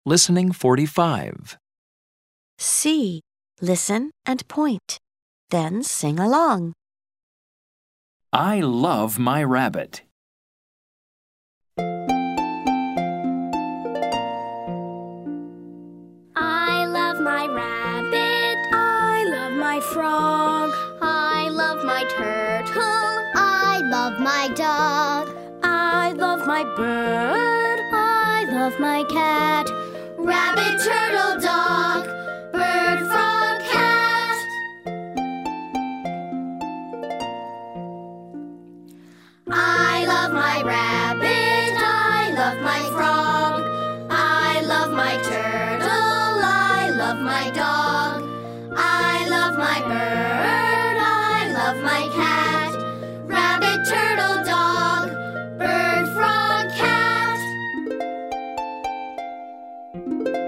Listening 45. C. Listen and point. Then sing along. I love my rabbit. I love my rabbit. I love my frog. I love my turtle. I love my dog. I love my bird. I love my cat. Rabbit, turtle, dog, bird, frog, cat. I love my rabbit. I love my frog. I love my turtle. I love my dog. I love my bird. I love my cat. Rabbit, turtle, dog, bird, frog, cat.